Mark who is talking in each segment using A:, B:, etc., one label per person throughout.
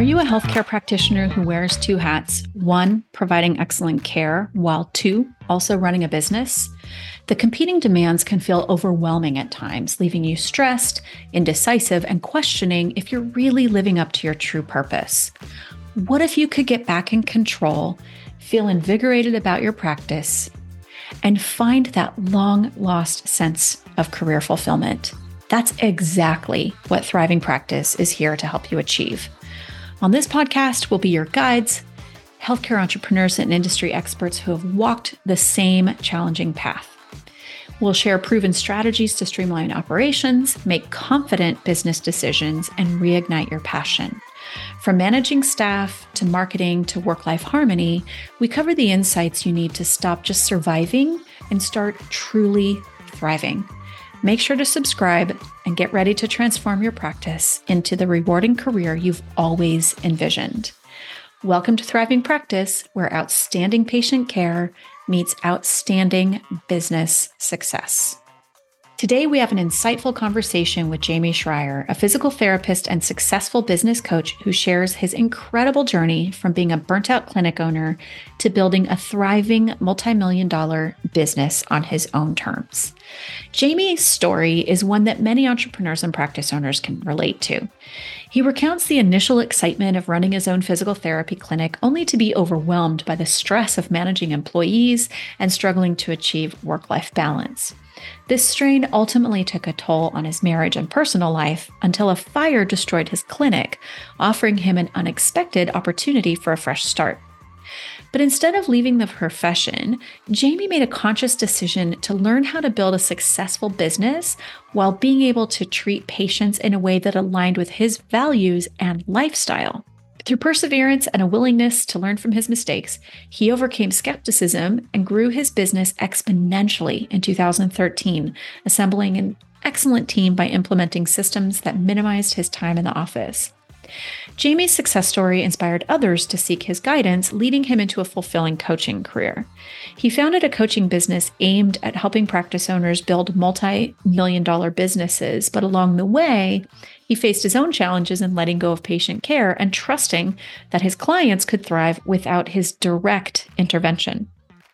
A: you a healthcare practitioner who wears two hats? One, providing excellent care, while two, also running a business? The competing demands can feel overwhelming at times, leaving you stressed, indecisive, and questioning if you're really living up to your true purpose. What if you could get back in control, feel invigorated about your practice, and find that long-lost sense of career fulfillment? That's exactly what Thriving Practice is here to help you achieve. On this podcast, we'll be your guides, healthcare entrepreneurs and industry experts who have walked the same challenging path. We'll share proven strategies to streamline operations, make confident business decisions, and reignite your passion. From managing staff to marketing to work-life harmony, we cover the insights you need to stop just surviving and start truly thriving. Make sure to subscribe and get ready to transform your practice into the rewarding career you've always envisioned. Welcome to Thriving Practice, where outstanding patient care meets outstanding business success. Today, we have an insightful conversation with Jamie Schreier, a physical therapist and successful business coach who shares his incredible journey from being a burnt-out clinic owner to building a thriving multi-million-dollar business on his own terms. Jamie's story is one that many entrepreneurs and practice owners can relate to. He recounts the initial excitement of running his own physical therapy clinic, only to be overwhelmed by the stress of managing employees and struggling to achieve work-life balance. This strain ultimately took a toll on his marriage and personal life until a fire destroyed his clinic, offering him an unexpected opportunity for a fresh start. But instead of leaving the profession, Jamie made a conscious decision to learn how to build a successful business while being able to treat patients in a way that aligned with his values and lifestyle. Through perseverance and a willingness to learn from his mistakes, he overcame skepticism and grew his business exponentially in 2013, assembling an excellent team by implementing systems that minimized his time in the office. Jamie's success story inspired others to seek his guidance, leading him into a fulfilling coaching career. He founded a coaching business aimed at helping practice owners build multi-million-dollar businesses, but along the way, he faced his own challenges in letting go of patient care and trusting that his clients could thrive without his direct intervention.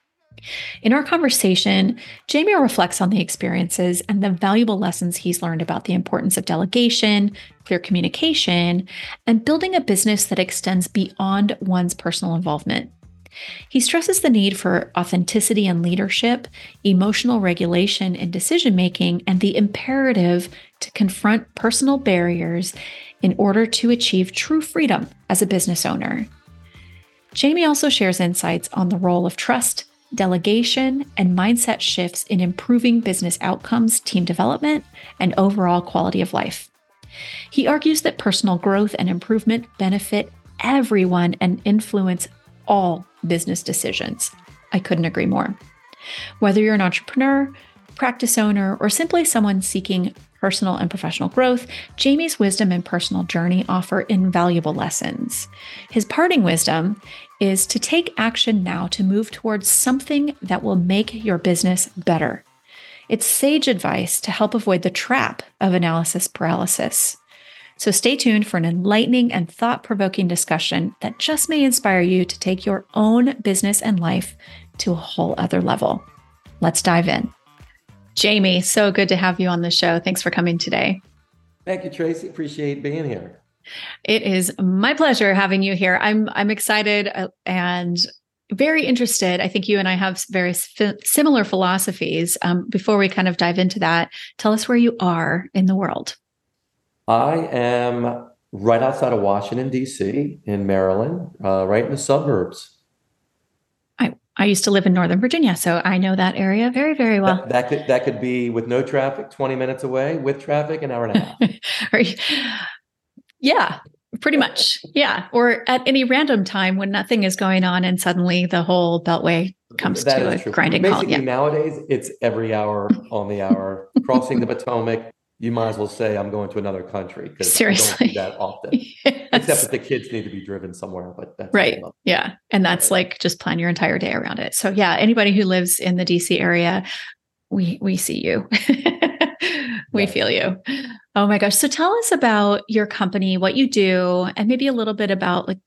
A: In our conversation, Jamie reflects on the experiences and the valuable lessons he's learned about the importance of delegation, clear communication, and building a business that extends beyond one's personal involvement. He stresses the need for authenticity in leadership, emotional regulation in decision-making, and the imperative to confront personal barriers in order to achieve true freedom as a business owner. Jamie also shares insights on the role of trust, delegation, and mindset shifts in improving business outcomes, team development, and overall quality of life. He argues that personal growth and improvement benefit everyone and influence all business decisions. I couldn't agree more. Whether you're an entrepreneur, practice owner, or simply someone seeking personal and professional growth, Jamie's wisdom and personal journey offer invaluable lessons. His parting wisdom is to take action now to move towards something that will make your business better. It's sage advice to help avoid the trap of analysis paralysis. So stay tuned for an enlightening and thought-provoking discussion that just may inspire you to take your own business and life to a whole other level. Let's dive in. Jamie, so good to have you on the show. Thanks for coming today.
B: Thank you, Tracy. Appreciate being here.
A: It is my pleasure having you here. I'm excited and very interested. I think you and I have very similar philosophies. Before we kind of dive into that, tell us where you are in the world.
B: I am right outside of Washington, D.C. in Maryland, right in the suburbs.
A: I used to live in Northern Virginia, so I know that area very, very well.
B: That could be with no traffic, 20 minutes away, with traffic, an hour and a half.
A: Yeah, pretty much. Yeah. Or at any random time when nothing is going on and suddenly the whole Beltway comes to a grinding halt.
B: Basically, nowadays, it's every hour on the hour. Crossing the Potomac, you might as well say I'm going to another country, because
A: seriously,
B: I don't do that often. Yes. Except that the kids need to be driven somewhere. But that's
A: right. Yeah. And that's like just plan your entire day around it. So yeah, anybody who lives in the DC area, we see you. We
B: Yes.
A: feel you. Oh my gosh. So tell us about your company, what you do, and maybe a little bit about like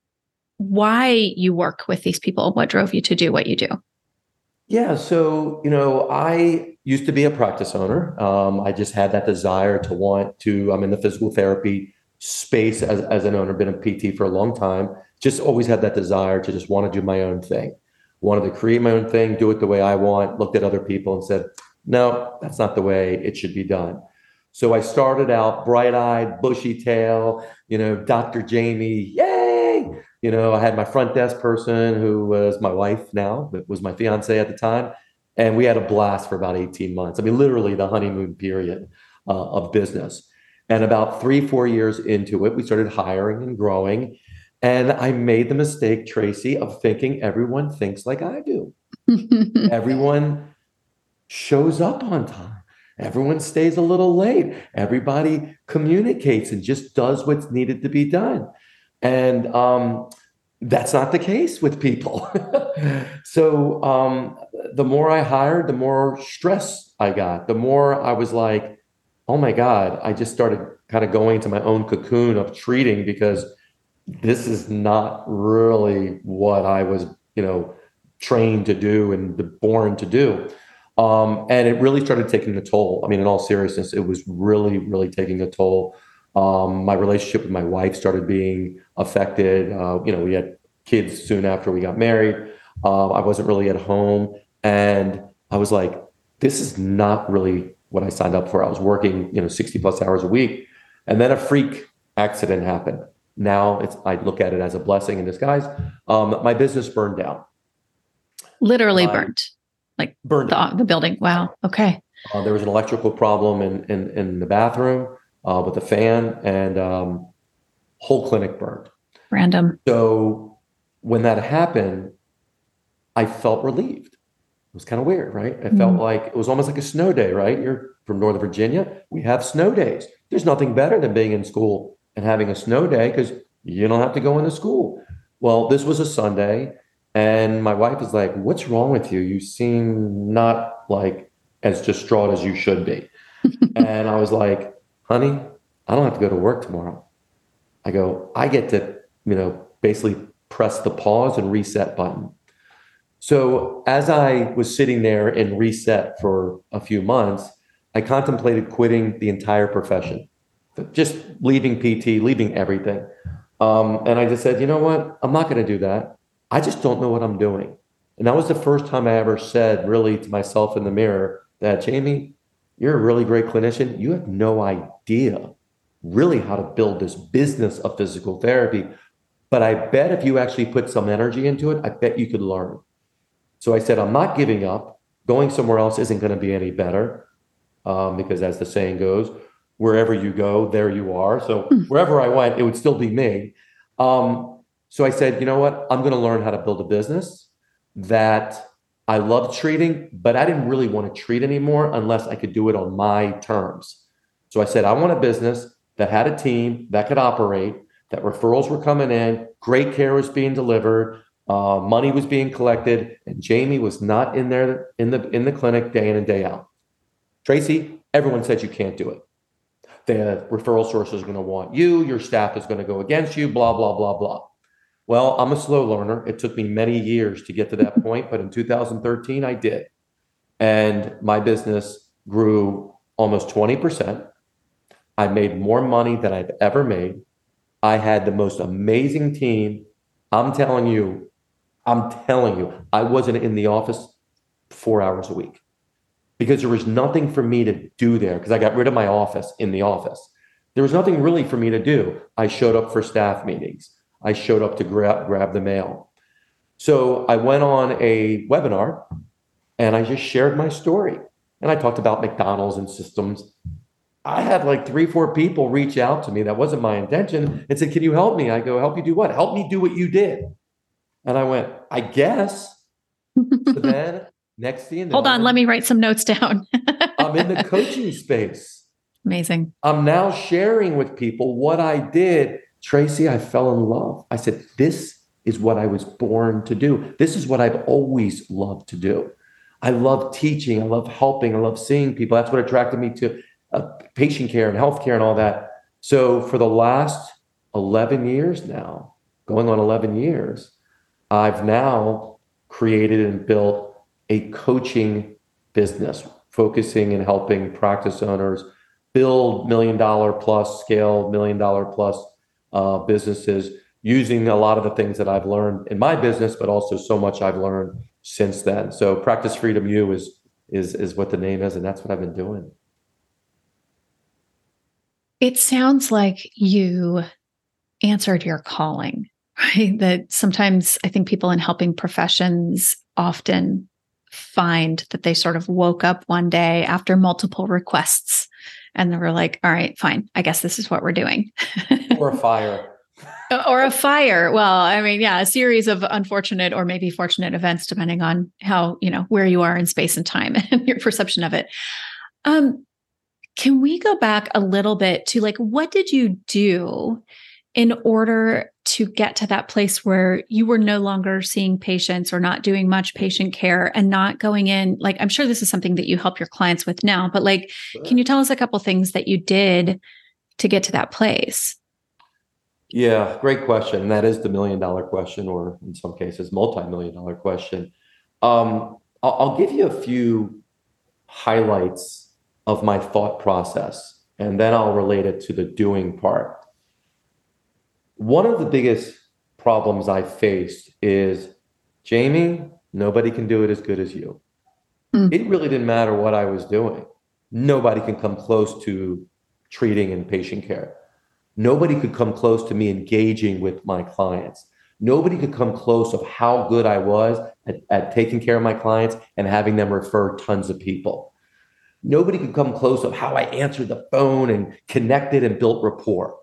A: why you work with these people, what drove you to do what you do.
B: Yeah, so I used to be a practice owner. I just had that desire to want to. I'm in the physical therapy space as an owner, been a PT for a long time. Just always had that desire to just want to do my own thing. Wanted to create my own thing, do it the way I want. Looked at other people and said, no, that's not the way it should be done. So I started out bright-eyed, bushy tail, Dr. Jamie, yay! I had my front desk person who was my wife now, but was my fiance at the time. And we had a blast for about 18 months. I mean, literally the honeymoon period of business. And about 3, 4 years into it, we started hiring and growing. And I made the mistake, Tracy, of thinking everyone thinks like I do. Everyone shows up on time. Everyone stays a little late. Everybody communicates and just does what's needed to be done. And that's not the case with people. So the more I hired, the more stress I got. The more I was like, oh my God, I just started kind of going into my own cocoon of treating because this is not really what I was, trained to do and born to do. And it really started taking a toll. I mean, in all seriousness, it was really, really taking a toll. My relationship with my wife started being affected. We had kids soon after we got married. I wasn't really at home. And I was like, this is not really what I signed up for. I was working, 60 plus hours a week. And then a freak accident happened. Now I look at it as a blessing in disguise. My business burned down.
A: Literally burnt, like
B: Burned down.
A: the building. Wow. Okay.
B: There was an electrical problem in the bathroom with the fan, and whole clinic burned.
A: Random.
B: So when that happened, I felt relieved. It was kind of weird, right? I felt like it was almost like a snow day, right? You're from Northern Virginia. We have snow days. There's nothing better than being in school and having a snow day because you don't have to go into school. Well, this was a Sunday, and my wife was like, "What's wrong with you? You seem not like as distraught as you should be." And I was like, "Honey, I don't have to go to work tomorrow." I go, I get to, basically press the pause and reset button. So as I was sitting there in reset for a few months, I contemplated quitting the entire profession, just leaving PT, leaving everything. And I just said, you know what? I'm not going to do that. I just don't know what I'm doing. And that was the first time I ever said really to myself in the mirror that, Jamie, you're a really great clinician. You have no idea really how to build this business of physical therapy. But I bet if you actually put some energy into it, I bet you could learn. So I said, I'm not giving up. Going somewhere else isn't going to be any better because as the saying goes, wherever you go, there you are. So wherever I went, it would still be me. So I said, you know what? I'm going to learn how to build a business that I love treating, but I didn't really want to treat anymore unless I could do it on my terms. So I said, I want a business that had a team that could operate, that referrals were coming in, great care was being delivered, money was being collected, and Jamie was not in there in the clinic day in and day out. Tracy, everyone said you can't do it. The referral source is going to want you, your staff is going to go against you, blah, blah, blah, blah. Well, I'm a slow learner. It took me many years to get to that point, but in 2013, I did. And my business grew almost 20%. I made more money than I've ever made. I had the most amazing team. I'm telling you, I wasn't in the office 4 hours a week because there was nothing for me to do there because I got rid of my office in the office. There was nothing really for me to do. I showed up for staff meetings. I showed up to grab the mail. So I went on a webinar and I just shared my story. And I talked about McDonald's and systems. I had like 3, 4 people reach out to me. That wasn't my intention and said, can you help me? I go, help you do what? Help me do what you did. And I went, I guess. So then next thing,
A: hold on, let me write some notes down.
B: I'm in the coaching space.
A: Amazing.
B: I'm now sharing with people what I did. Tracy, I fell in love. I said, this is what I was born to do. This is what I've always loved to do. I love teaching. I love helping. I love seeing people. That's what attracted me to patient care and healthcare and all that. So for the last 11 years now, going on 11 years, I've now created and built a coaching business focusing and helping practice owners build $1 million plus scale, $1 million plus businesses using a lot of the things that I've learned in my business, but also so much I've learned since then. So Practice Freedom U is what the name is, and that's what I've been doing.
A: It sounds like you answered your calling, right? That sometimes I think people in helping professions often find that they sort of woke up one day after multiple requests and they were like, all right, fine, I guess this is what we're doing.
B: Or a fire.
A: Or a fire. Well, I mean, yeah, a series of unfortunate or maybe fortunate events, depending on how, where you are in space and time and your perception of it. Can we go back a little bit to like, what did you do in order to get to that place where you were no longer seeing patients or not doing much patient care and not going in? Like, I'm sure this is something that you help your clients with now, but like, can you tell us a couple things that you did to get to that place?
B: Yeah, great question. That is the $1 million question, or in some cases, multi-million-dollar question. I'll give you a few highlights of my thought process, and then I'll relate it to the doing part. One of the biggest problems I faced is, Jamie, nobody can do it as good as you. It really didn't matter what I was doing. Nobody can come close to treating and patient care. Nobody could come close to me engaging with my clients. Nobody could come close of how good I was at taking care of my clients and having them refer tons of people. Nobody could come close of how I answered the phone and connected and built rapport.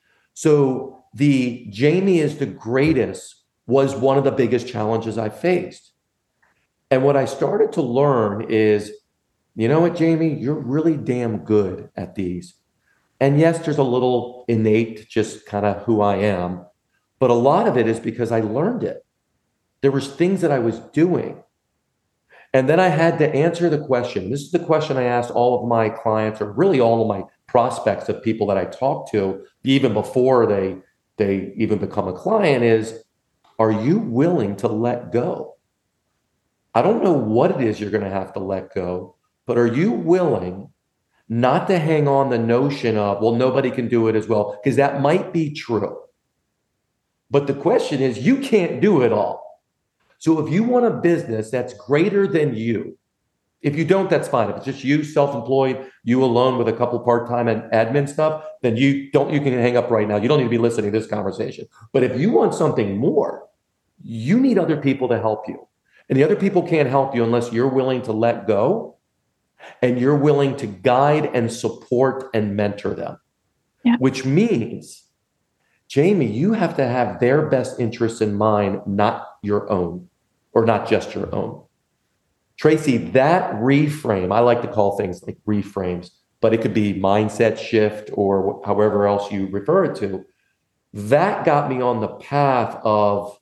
B: So the Jamie is the greatest was one of the biggest challenges I faced. And what I started to learn is, you know what, Jamie, you're really damn good at these. And yes, there's a little innate, just kind of who I am, but a lot of it is because I learned it. There was things that I was doing. And then I had to answer the question. This is the question I asked all of my clients, or really all of my prospects of people that I talk to, even before they even become a client, is, are you willing to let go? I don't know what it is you're going to have to let go, but are you willing not to hang on the notion of, well, nobody can do it as well, because that might be true. But the question is, you can't do it all. So if you want a business that's greater than you, if you don't, that's fine. If it's just you, self-employed, you alone with a couple part-time and admin stuff, then you can hang up right now. You don't need to be listening to this conversation. But if you want something more, you need other people to help you. And the other people can't help you unless you're willing to let go and you're willing to guide and support and mentor them. Yeah. Which means, Jamie, you have to have their best interests in mind, not your own, or not just your own. Tracy, that reframe, I like to call things like reframes, but it could be mindset shift or however else you refer it to. That got me on the path of,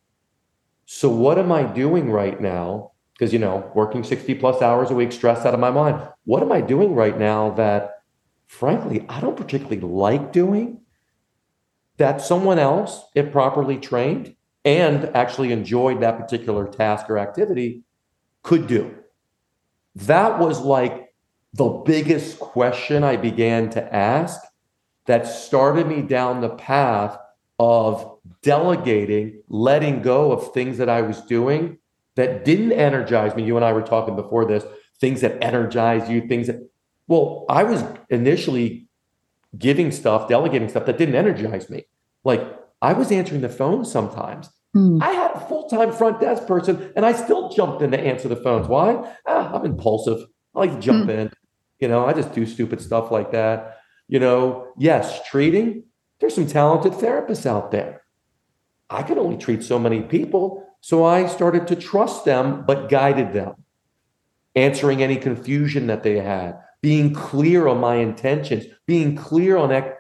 B: so what am I doing right now? Because, working 60 plus hours a week, stressed out of my mind. What am I doing right now that, frankly, I don't particularly like doing, that someone else, if properly trained and actually enjoyed that particular task or activity, could do? That was like the biggest question I began to ask that started me down the path of delegating, letting go of things that I was doing that didn't energize me. You and I were talking before this, things that energize you, well, I was initially giving stuff, delegating stuff that didn't energize me. Like, I was answering the phone sometimes. I had a full-time front desk person and I still jumped in to answer the phones. Why? I'm impulsive. I like to jump in. I just do stupid stuff like that. Yes, treating, there's some talented therapists out there. I can only treat so many people. So I started to trust them, but guided them, answering any confusion that they had, being clear on my intentions, being clear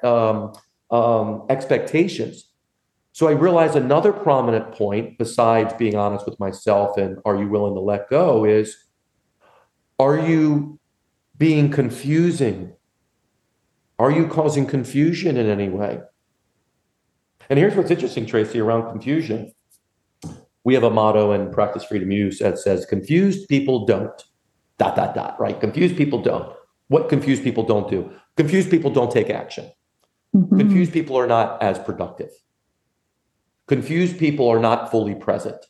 B: on expectations. So I realized another prominent point, besides being honest with myself and are you willing to let go, is, are you being confusing Are you causing confusion in any way? And here's what's interesting, Tracy, around confusion. We have a motto in Practice Freedom Use that says, confused people don't, ... right? Confused people don't. What confused people don't do? Confused people don't take action.
A: Mm-hmm.
B: Confused people are not as productive. Confused people are not fully present.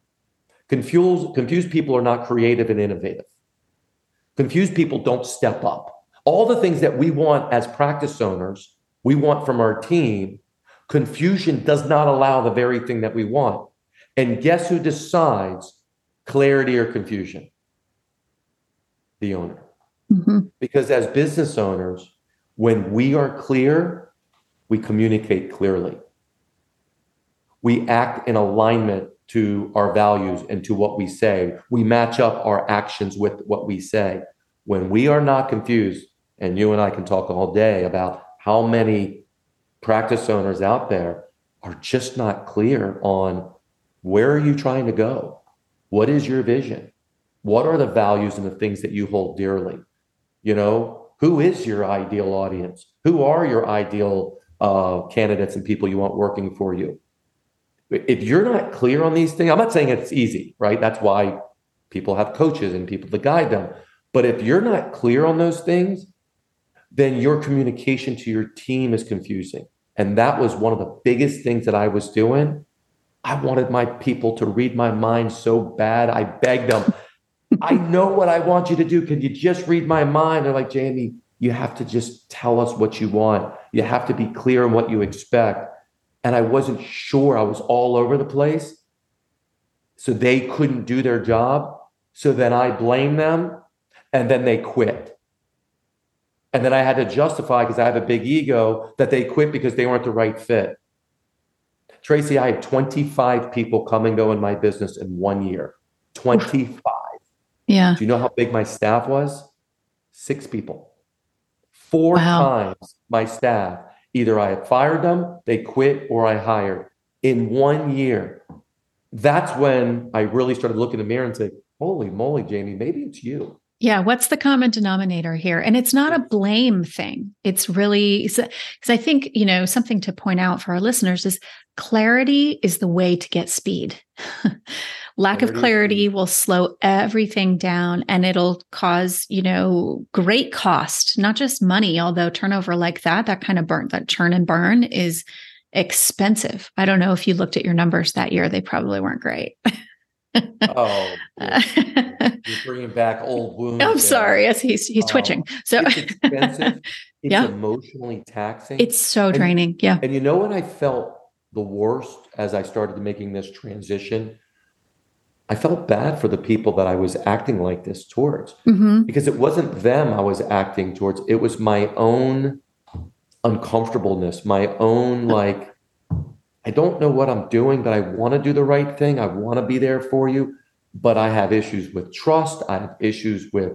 B: Confused people are not creative and innovative. Confused people don't step up. All the things that we want as practice owners, we want from our team, confusion does not allow the very thing that we want. And guess who decides clarity or confusion? The owner.
A: Mm-hmm.
B: Because as business owners, when we are clear, we communicate clearly. We act in alignment to our values and to what we say. We match up our actions with what we say. When we are not confused, and you and I can talk all day about how many practice owners out there are just not clear on where are you trying to go? What is your vision? What are the values and the things that you hold dearly? You know, who is your ideal audience? Who are your ideal candidates and people you want working for you? If you're not clear on these things, I'm not saying it's easy, right? That's why people have coaches and people to guide them. But if you're not clear on those things, then your communication to your team is confusing. And that was one of the biggest things that I was doing. I wanted my people to read my mind so bad. I begged them, I know what I want you to do. Can you just read my mind? They're like, Jamie, you have to just tell us what you want. You have to be clear on what you expect. And I wasn't sure. I was all over the place. So they couldn't do their job. So then I blamed them and then they quit. And then I had to justify, because I have a big ego, that they quit because they weren't the right fit. Tracy, I had 25 people come and go in my business in 1 year. 25.
A: Yeah.
B: Do you know how big my staff was? 6 people. 4 times my staff. Either I had fired them, they quit, or I hired in 1 year. That's when I really started looking in the mirror and say, holy moly, Jamie, maybe it's you.
A: Yeah. What's the common denominator here? And it's not a blame thing. It's really, because I think, you know, something to point out for our listeners is clarity is the way to get speed. Lack of clarity will slow everything down, and it'll cause, you know, great cost, not just money, although turnover like that kind of burn, that churn and burn is expensive. I don't know if you looked at your numbers that year. They probably weren't great.
B: Oh, you're bringing back old wounds.
A: I'm sorry. Yes, he's twitching. So
B: it's expensive. It's emotionally taxing.
A: It's so draining. Yeah.
B: And you know what I felt the worst as I started making this transition? I felt bad for the people that I was acting like this towards, because it wasn't them I was acting towards. It was my own uncomfortableness, my own, like, I don't know what I'm doing, but I want to do the right thing. I want to be there for you, but I have issues with trust. I have issues with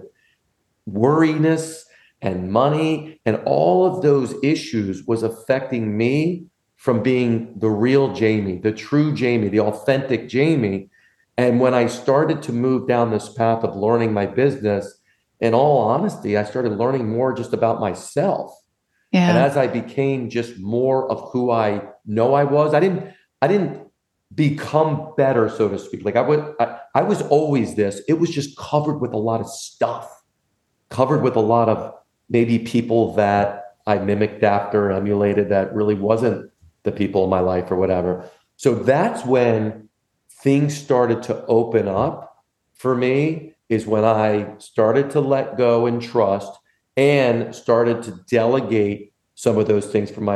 B: worriness and money, and all of those issues was affecting me from being the real Jamie, the true Jamie, the authentic Jamie. And when I started to move down this path of learning my business, in all honesty, I started learning more just about myself. Yeah. And as I became just more of who I know I was, I didn't become better, so to speak. Like I was always this. It was just covered with a lot of stuff, covered with a lot of maybe people that I mimicked after, emulated, that really wasn't the people in my life or whatever. So that's when things started to open up for me, is when I started to let go and trust and started to delegate some of those things from my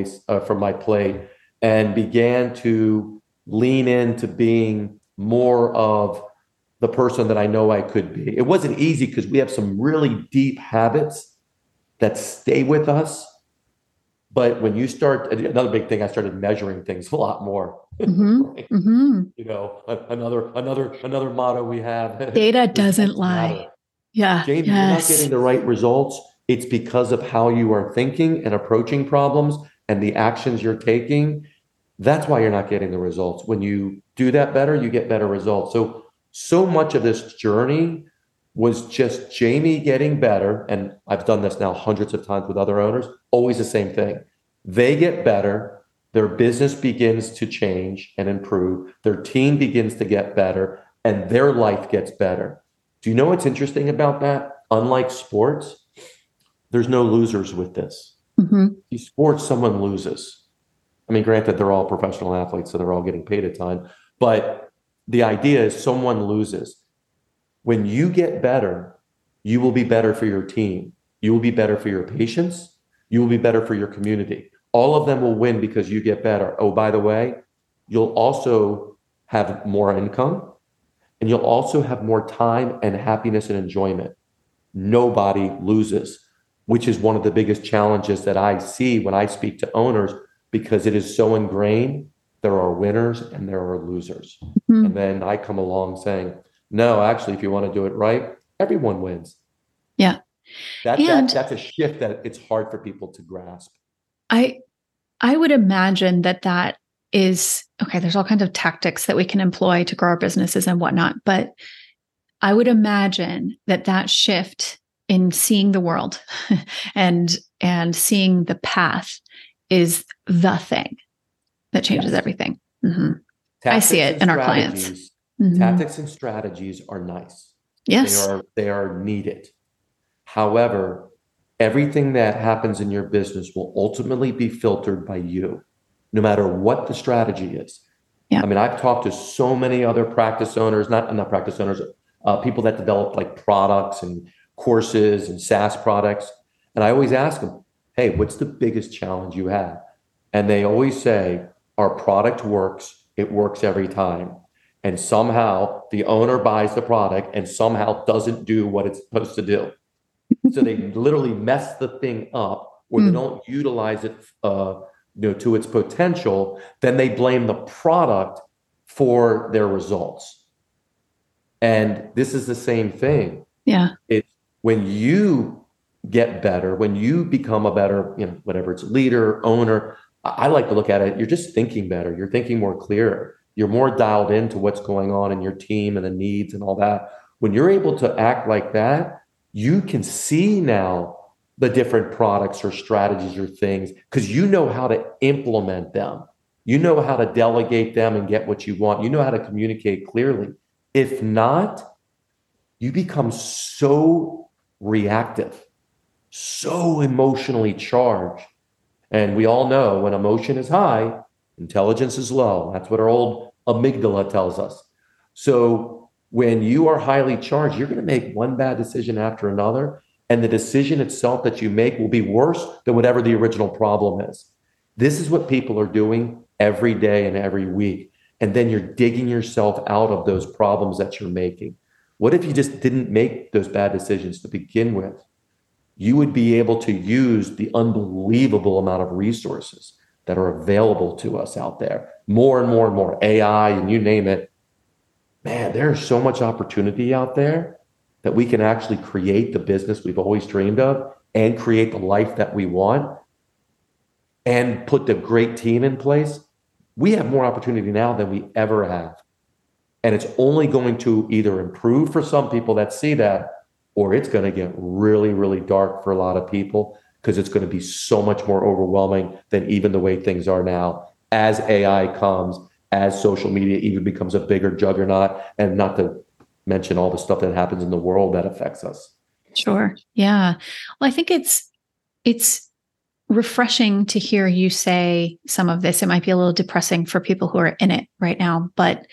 B: plate, and began to lean into being more of the person that I know I could be. It wasn't easy because we have some really deep habits that stay with us. But when you start, another big thing, I started measuring things a lot more. Right? You know, another motto we have:
A: data doesn't lie.
B: Matter. Yeah. Jamie, you're not getting the right results. It's because of how you are thinking and approaching problems and the actions you're taking. That's why you're not getting the results. When you do that better, you get better results. So much of this journey was just Jamie getting better. And I've done this now hundreds of times with other owners. always the same thing. They get better, their business begins to change and improve, their team begins to get better, and their life gets better. Do you know what's interesting about that? Unlike sports, there's no losers with this.
A: Mm-hmm.
B: In sports, someone loses. I mean, granted, they're all professional athletes, so they're all getting paid a ton, but the idea is someone loses. When you get better, you will be better for your team. You will be better for your patients. You will be better for your community. All of them will win because you get better. Oh, by the way, you'll also have more income, and you'll also have more time and happiness and enjoyment. Nobody loses, which is one of the biggest challenges that I see when I speak to owners, because it is so ingrained. There are winners and there are losers.
A: Mm-hmm.
B: And then I come along saying, no, actually, if you want to do it right, everyone wins.
A: Yeah.
B: That's a shift that it's hard for people to grasp.
A: I would imagine that is, okay, there's all kinds of tactics that we can employ to grow our businesses and whatnot, but I would imagine that shift in seeing the world and seeing the path is the thing that changes everything. Mm-hmm. I see it in our clients. Mm-hmm.
B: Tactics and strategies are nice.
A: Yes.
B: They are needed. However, everything that happens in your business will ultimately be filtered by you, no matter what the strategy is.
A: Yeah.
B: I mean, I've talked to so many other practice owners, not practice owners, people that develop like products and courses and SaaS products. And I always ask them, hey, what's the biggest challenge you have? And they always say, our product works. It works every time. And somehow the owner buys the product and somehow doesn't do what it's supposed to do. So they literally mess the thing up, or they don't utilize it to its potential. Then they blame the product for their results. And this is the same thing.
A: Yeah.
B: It's when you get better, when you become a better, whatever it's leader, owner, I like to look at it, you're just thinking better. You're thinking more clear. You're more dialed into what's going on in your team and the needs and all that. When you're able to act like that, you can see now the different products or strategies or things because you know how to implement them. You know how to delegate them and get what you want. You know how to communicate clearly. If not, you become so reactive, so emotionally charged. And we all know when emotion is high, intelligence is low. That's what our old amygdala tells us. So when you are highly charged, you're going to make one bad decision after another. And the decision itself that you make will be worse than whatever the original problem is. This is what people are doing every day and every week. And then you're digging yourself out of those problems that you're making. What if you just didn't make those bad decisions to begin with? You would be able to use the unbelievable amount of resources that are available to us out there. More and more and more, AI and you name it. Man, there's so much opportunity out there that we can actually create the business we've always dreamed of and create the life that we want and put the great team in place. We have more opportunity now than we ever have. And it's only going to either improve for some people that see that, or it's going to get really, really dark for a lot of people because it's going to be so much more overwhelming than even the way things are now. As AI comes, as social media even becomes a bigger juggernaut, and not to mention all the stuff that happens in the world that affects us.
A: Sure. Yeah. Well, I think it's refreshing to hear you say some of this. It might be a little depressing for people who are in it right now, but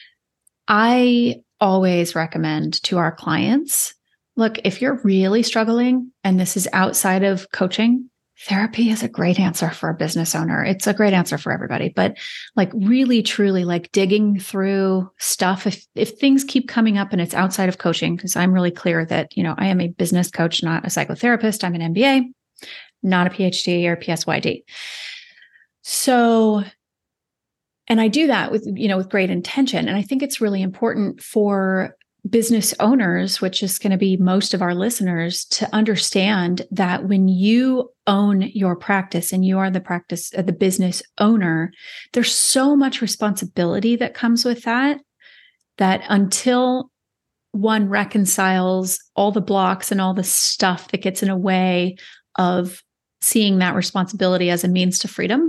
A: I always recommend to our clients, look, if you're really struggling and this is outside of coaching, therapy is a great answer for a business owner. It's a great answer for everybody, but like really, truly like digging through stuff. If things keep coming up and it's outside of coaching, because I'm really clear that, I am a business coach, not a psychotherapist. I'm an MBA, not a PhD or PSYD. So, and I do that with great intention. And I think it's really important for business owners, which is going to be most of our listeners, to understand that when you own your practice and you are the business owner, there's so much responsibility that comes with that until one reconciles all the blocks and all the stuff that gets in the way of seeing that responsibility as a means to freedom,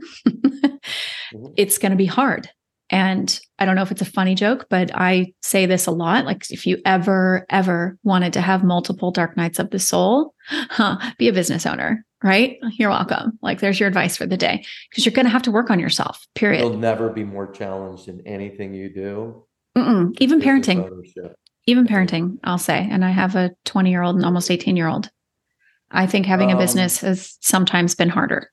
A: it's going to be hard. And I don't know if it's a funny joke, but I say this a lot. Like, if you ever wanted to have multiple dark nights of the soul, be a business owner, right? You're welcome. Like, there's your advice for the day, because you're going to have to work on yourself, period.
B: You'll never be more challenged in anything you do.
A: Even parenting,
B: ownership.
A: even parenting, I'll say. And I have a 20-year-old and almost 18-year-old. I think having a business has sometimes been harder.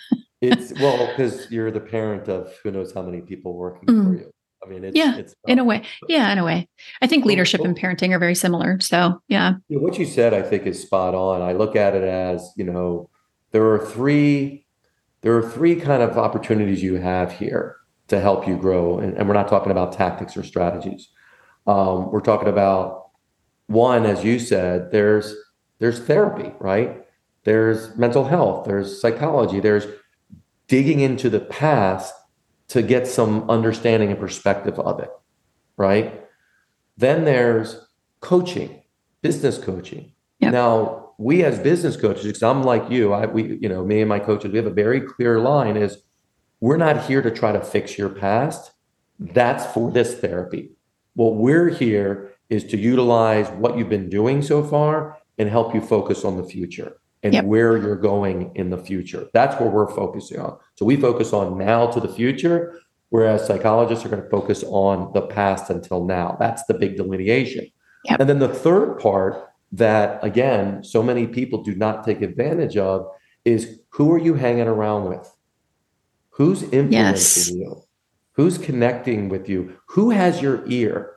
B: Well, because you're the parent of who knows how many people working for you. I mean, it's
A: in a way. Yeah, in a way. I think leadership and parenting are very similar. So, yeah.
B: What you said, I think, is spot on. I look at it as, there are three kind of opportunities you have here to help you grow. And we're not talking about tactics or strategies. We're talking about, one, as you said, there's therapy, right? There's mental health, there's psychology, there's digging into the past to get some understanding and perspective of it, right? Then there's coaching, business coaching. Yep. Now, we as business coaches, because I'm like you, me and my coaches, we have a very clear line: is we're not here to try to fix your past. That's for this therapy. What we're here is to utilize what you've been doing so far and help you focus on the future and where you're going in the future. That's what we're focusing on. So we focus on now to the future, whereas psychologists are going to focus on the past until now. That's the big delineation. Yep. And then the third part that, again, so many people do not take advantage of is, who are you hanging around with? Who's influencing you? Who's connecting with you? Who has your ear?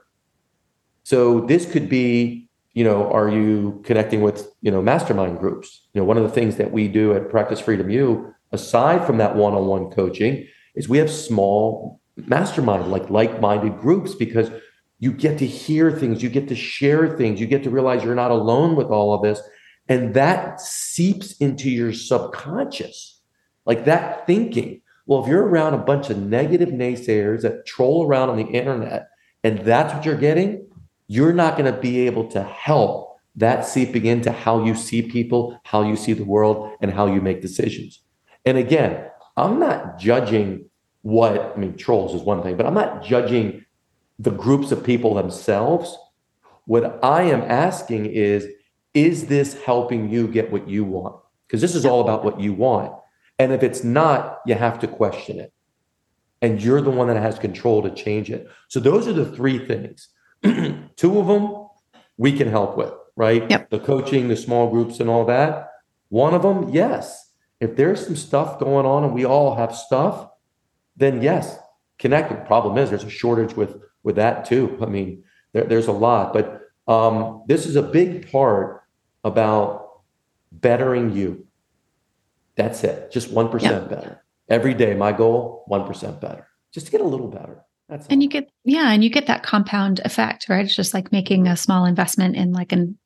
B: So this could be, are you connecting with, mastermind groups? One of the things that we do at Practice Freedom U, aside from that one-on-one coaching, is we have small mastermind, like-minded groups, because you get to hear things, you get to share things, you get to realize you're not alone with all of this. And that seeps into your subconscious, like that thinking. Well, if you're around a bunch of negative naysayers that troll around on the internet, and that's what you're getting, you're not going to be able to help that seeping into how you see people, how you see the world, and how you make decisions. And again, I'm not judging trolls is one thing, but I'm not judging the groups of people themselves. What I am asking is this helping you get what you want? Because this is all about what you want. And if it's not, you have to question it. And you're the one that has control to change it. So those are the three things. Two of them we can help with, right? Yep. The coaching, the small groups and all that. One of them, yes. If there's some stuff going on and we all have stuff, then yes, connect. The problem is there's a shortage with that too. I mean, there's a lot, but this is a big part about bettering you. That's it. Just 1% better. Every day, my goal, 1% better. Just to get a little better. That's
A: and all. You get that compound effect, right? It's just like making a small investment in like an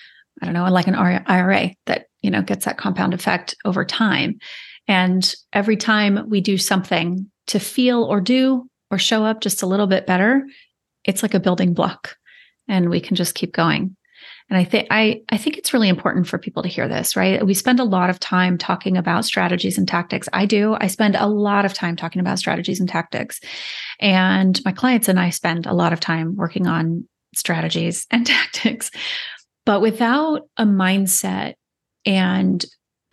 A: IRA that, gets that compound effect over time. And every time we do something to feel or do or show up just a little bit better, it's like a building block, and we can just keep going. And I think it's really important for people to hear this, right? We spend a lot of time talking about strategies and tactics. I spend a lot of time talking about strategies and tactics. And my clients and I spend a lot of time working on strategies and tactics. But without a mindset and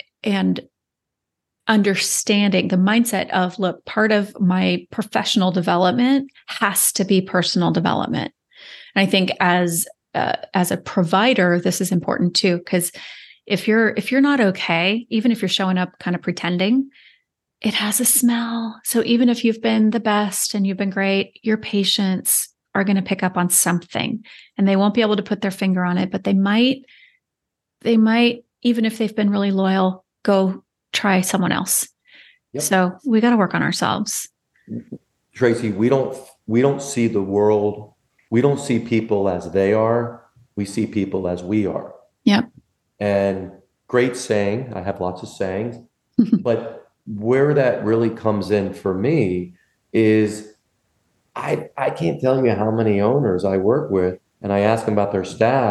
A: understanding the mindset of, look, part of my professional development has to be personal development. And I think as a provider, this is important too, because if you're not okay, even if you're showing up kind of pretending, it has a smell. So even if you've been the best and you've been great, your patients are going to pick up on something, and they won't be able to put their finger on it, but they might, even if they've been really loyal, go try someone else. Yep. So we got to work on ourselves.
B: Tracy, we don't see the world. We don't see people as they are. We see people as we are.
A: Yep.
B: And great saying. I have lots of sayings, but where that really comes in for me is I can't tell you how many owners I work with, and I ask them about their staff,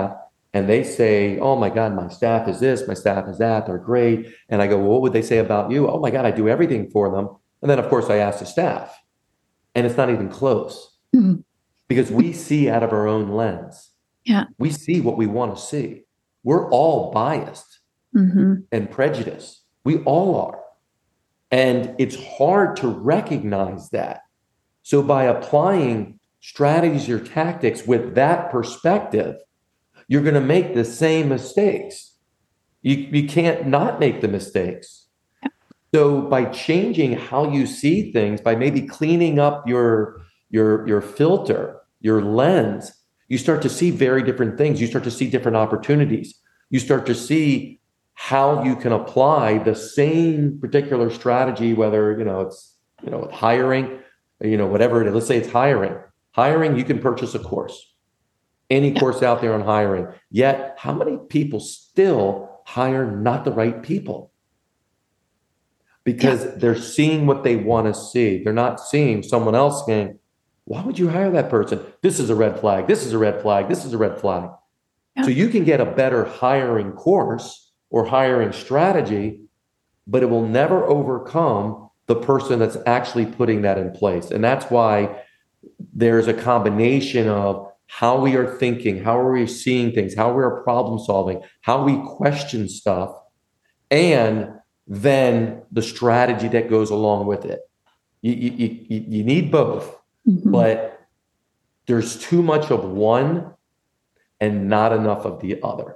B: and they say, oh my God, my staff is this, my staff is that, they're great. And I go, well, what would they say about you? Oh my God, I do everything for them. And then, of course, I ask the staff, and it's not even close
A: Mhm.
B: because we see out of our own lens.
A: Yeah.
B: We see what we want to see. We're all biased
A: Hmm.
B: and prejudiced. We all are. And it's hard to recognize that. So by applying strategies or tactics with that perspective, you're going to make the same mistakes. You can't not make the mistakes. So by changing how you see things, by maybe cleaning up your filter, your lens, you start to see very different things. You start to see different opportunities. You start to see how you can apply the same particular strategy, whether it's hiring, whatever it is. Let's say it's hiring. Hiring, you can purchase a course, any
A: Yeah.
B: course out there on hiring. Yet, how many people still hire not the right people?
A: Yeah.
B: Because they're seeing what they want to see. They're not seeing someone else saying, why would you hire that person? This is a red flag. This is a red flag. This is a red flag.
A: Yeah.
B: So you can get a better hiring course or hiring strategy, but it will never overcome the person that's actually putting that in place. And that's why there's a combination of how we are thinking, how are we seeing things, how we are problem solving, how we question stuff, and then the strategy that goes along with it. You need both,
A: Hmm.
B: but there's too much of one and not enough of the other.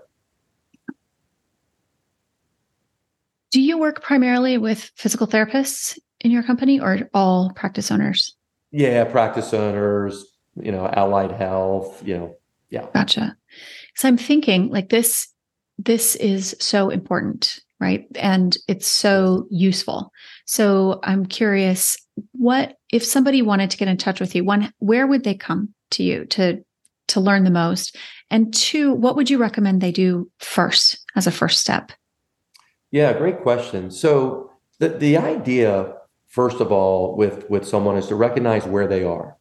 A: Do you work primarily with physical therapists in your company or all practice owners?
B: Yeah, practice owners, allied health, yeah.
A: Gotcha. So I'm thinking like this is so important, right? And it's
B: Yes.
A: so useful. So I'm curious, what if somebody wanted to get in touch with you, one, where would they come to you to learn the most? And two, what would you recommend they do first as a first step?
B: Yeah, great question. So the idea, first of all, with someone is to recognize where they are.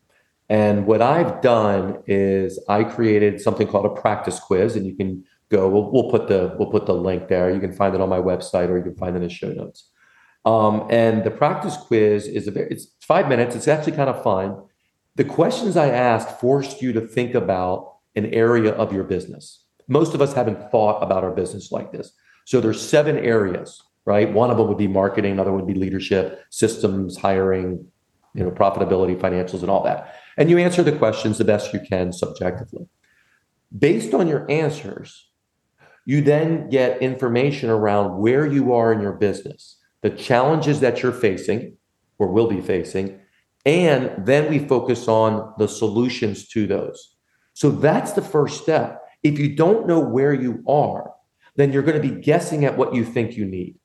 B: And what I've done is I created something called a practice quiz, and you can go. We'll put the link there. You can find it on my website, or you can find it in the show notes. And the practice quiz it's 5 minutes. It's actually kind of fun. The questions I ask forced you to think about an area of your business. Most of us haven't thought about our business like this. So there's 7 areas, right? One of them would be marketing, another would be leadership, systems, hiring, profitability, financials, and all that. And you answer the questions the best you can subjectively. Based on your answers, you then get information around where you are in your business, the challenges that you're facing or will be facing, and then we focus on the solutions to those. So that's the first step. If you don't know where you are, then you're going to be guessing at what you think you need.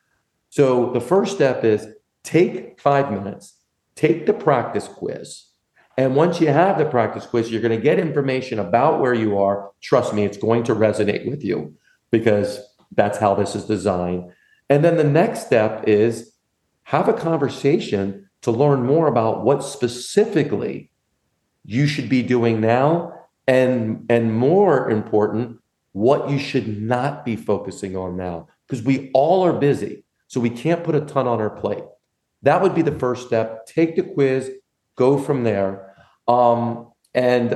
B: So the first step is take 5 minutes, take the practice quiz. And once you have the practice quiz, you're going to get information about where you are. Trust me, it's going to resonate with you because that's how this is designed. And then the next step is have a conversation to learn more about what specifically you should be doing now, and more important, what you should not be focusing on now, because we all are busy. So we can't put a ton on our plate. That would be the first step. Take the quiz, go from there. And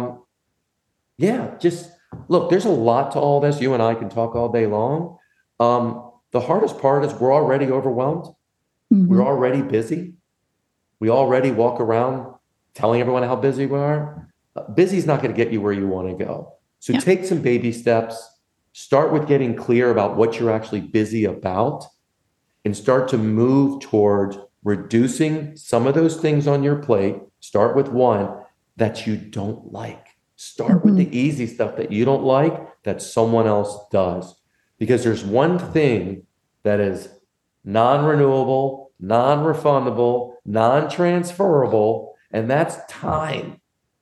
B: yeah, just look, there's a lot to all this. You and I can talk all day long. The hardest part is we're already overwhelmed. We're
A: Mhm.
B: already busy. We already walk around telling everyone how busy we are. Busy is not going to get you where you want to go. So
A: Yeah.
B: take some baby steps. Start with getting clear about what you're actually busy about and start to move towards reducing some of those things on your plate. Start with one that you don't like. Start with
A: Mhm.
B: the easy stuff that you don't like that someone else does. Because there's one thing that is non renewable, non refundable, non transferable, and that's time.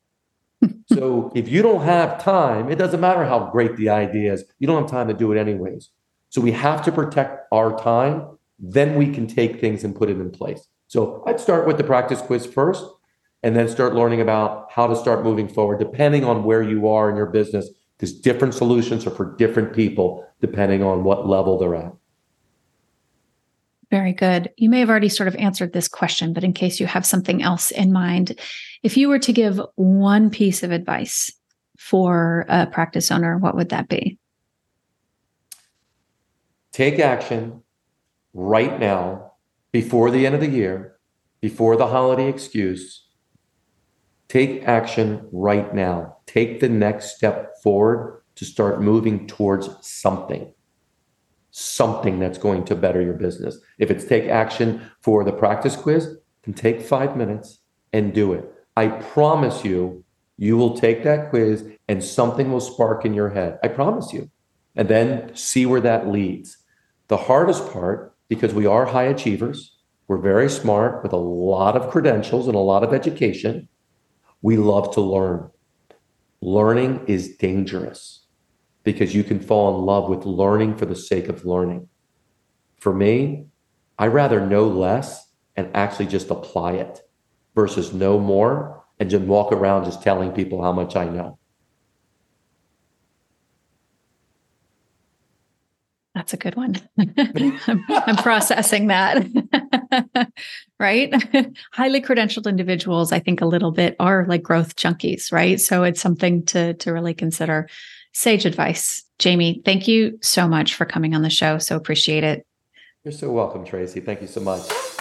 B: So if you don't have time, it doesn't matter how great the idea is, you don't have time to do it anyways. So we have to protect our time, then we can take things and put it in place. So I'd start with the practice quiz first and then start learning about how to start moving forward, depending on where you are in your business, because different solutions are for different people depending on what level they're at.
A: Very good. You may have already sort of answered this question, but in case you have something else in mind, if you were to give one piece of advice for a practice owner, what would that be?
B: Take action right now, before the end of the year, before the holiday excuse. Take action right now. Take the next step forward to start moving towards something that's going to better your business. If it's take action for the practice quiz, then take 5 minutes and do it. I promise you, you will take that quiz and something will spark in your head. I promise you. And then see where that leads. The hardest part, because we are high achievers, we're very smart with a lot of credentials and a lot of education, we love to learn. Learning is dangerous because you can fall in love with learning for the sake of learning. For me, I rather know less and actually just apply it versus know more and just walk around just telling people how much I know.
A: That's a good one. I'm processing that. Right? Highly credentialed individuals, I think a little bit are like growth junkies, right? So it's something to really consider. Sage advice. Jamie, thank you so much for coming on the show. So appreciate it.
B: You're so welcome, Tracy. Thank you so much.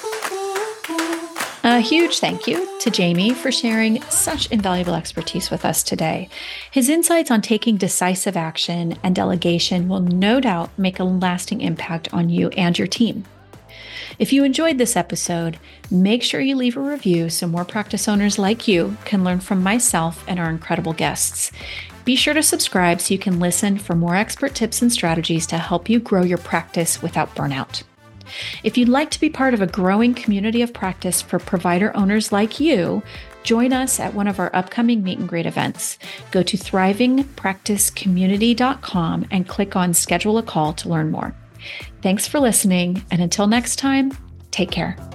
A: A huge thank you to Jamie for sharing such invaluable expertise with us today. His insights on taking decisive action and delegation will no doubt make a lasting impact on you and your team. If you enjoyed this episode, make sure you leave a review so more practice owners like you can learn from myself and our incredible guests. Be sure to subscribe so you can listen for more expert tips and strategies to help you grow your practice without burnout. If you'd like to be part of a growing community of practice for provider owners like you, join us at one of our upcoming meet and greet events. Go to thrivingpracticecommunity.com and click on schedule a call to learn more. Thanks for listening, and until next time, take care.